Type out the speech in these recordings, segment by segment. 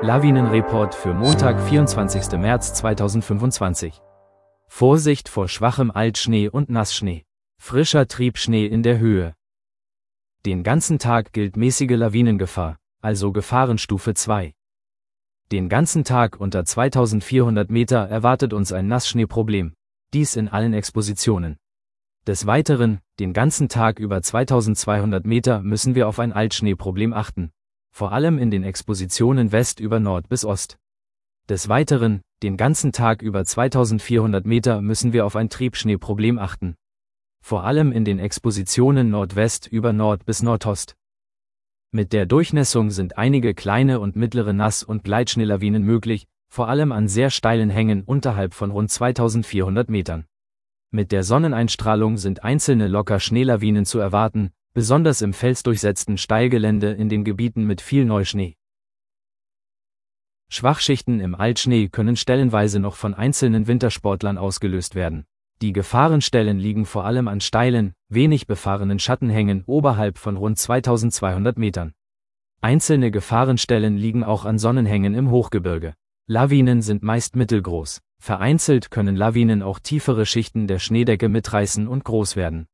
Lawinenreport für Montag, 24. März 2025. Vorsicht vor schwachem Altschnee und Nassschnee. Frischer Triebschnee in der Höhe. Den ganzen Tag gilt mäßige Lawinengefahr, also Gefahrenstufe 2. Den ganzen Tag unter 2400 Meter erwartet uns ein Nassschneeproblem, dies in allen Expositionen. Des Weiteren, den ganzen Tag über 2200 Meter müssen wir auf ein Altschneeproblem achten, vor allem in den Expositionen West über Nord bis Ost. Des Weiteren, den ganzen Tag über 2400 Meter müssen wir auf ein Triebschneeproblem achten, vor allem in den Expositionen Nordwest über Nord bis Nordost. Mit der Durchnässung sind einige kleine und mittlere Nass- und Gleitschneelawinen möglich, vor allem an sehr steilen Hängen unterhalb von rund 2400 Metern. Mit der Sonneneinstrahlung sind einzelne locker Schneelawinen zu erwarten, besonders im felsdurchsetzten Steilgelände in den Gebieten mit viel Neuschnee. Schwachschichten im Altschnee können stellenweise noch von einzelnen Wintersportlern ausgelöst werden. Die Gefahrenstellen liegen vor allem an steilen, wenig befahrenen Schattenhängen oberhalb von rund 2200 Metern. Einzelne Gefahrenstellen liegen auch an Sonnenhängen im Hochgebirge. Lawinen sind meist mittelgroß. Vereinzelt können Lawinen auch tiefere Schichten der Schneedecke mitreißen und groß werden.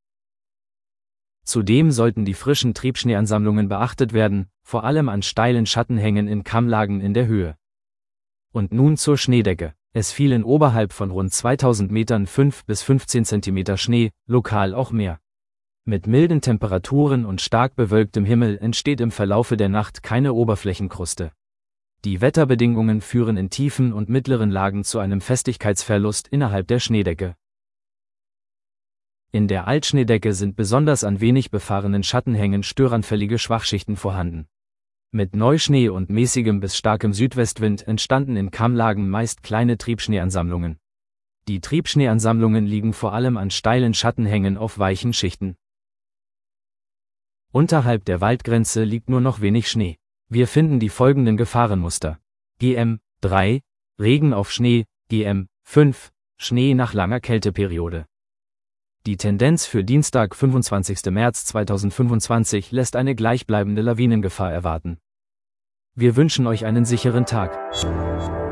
Zudem sollten die frischen Triebschneeansammlungen beachtet werden, vor allem an steilen Schattenhängen in Kammlagen in der Höhe. Und nun zur Schneedecke. Es fielen oberhalb von rund 2000 Metern 5 bis 15 cm Schnee, lokal auch mehr. Mit milden Temperaturen und stark bewölktem Himmel entsteht im Verlaufe der Nacht keine Oberflächenkruste. Die Wetterbedingungen führen in tiefen und mittleren Lagen zu einem Festigkeitsverlust innerhalb der Schneedecke. In der Altschneedecke sind besonders an wenig befahrenen Schattenhängen störanfällige Schwachschichten vorhanden. Mit Neuschnee und mäßigem bis starkem Südwestwind entstanden in Kammlagen meist kleine Triebschneeansammlungen. Die Triebschneeansammlungen liegen vor allem an steilen Schattenhängen auf weichen Schichten. Unterhalb der Waldgrenze liegt nur noch wenig Schnee. Wir finden die folgenden Gefahrenmuster. GM 3, Regen auf Schnee, GM 5, Schnee nach langer Kälteperiode. Die Tendenz für Dienstag, 25. März 2025 lässt eine gleichbleibende Lawinengefahr erwarten. Wir wünschen euch einen sicheren Tag.